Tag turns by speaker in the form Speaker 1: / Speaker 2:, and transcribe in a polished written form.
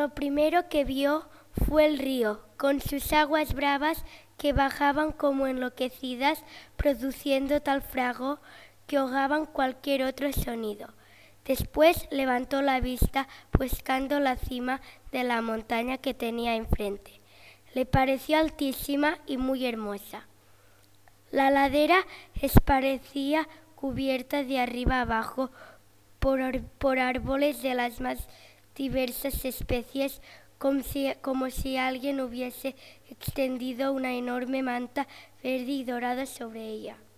Speaker 1: Lo primero que vio fue el río, con sus aguas bravas que bajaban como enloquecidas, produciendo tal fragor que ahogaban cualquier otro sonido. Después levantó la vista buscando la cima de la montaña que tenía enfrente. Le pareció altísima y muy hermosa. La ladera parecía cubierta de arriba abajo por árboles de las más diversas especies, como si alguien hubiese extendido una enorme manta verde y dorada sobre ella.